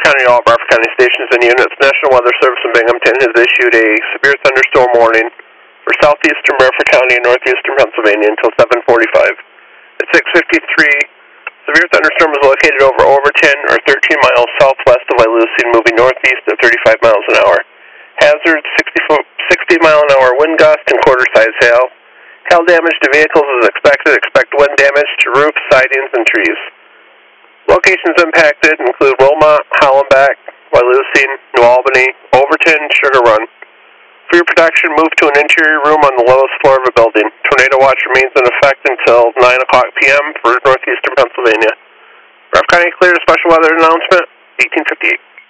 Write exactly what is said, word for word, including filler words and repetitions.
County, all Bradford County stations and units. National Weather Service in Binghamton has issued a severe thunderstorm warning for southeastern Bradford County and northeastern Pennsylvania until seven forty-five. At six fifty-three, severe thunderstorm is located over Overton or thirteen miles southwest of Wyalusing, moving northeast at thirty-five miles an hour. Hazard, sixty mile an hour wind gust and quarter-size hail. Hail damage to vehicles is expected. Expect wind damage to roofs, sidings, and trees. Locations impacted include Wilmot, Hollenbeck, Wyalusing, New Albany, Overton, Sugar Run. For your protection, move to an interior room on the lowest floor of a building. Tornado watch remains in effect until nine o'clock p m for northeastern Pennsylvania. Bradford County cleared a special weather announcement, eighteen fifty-eight.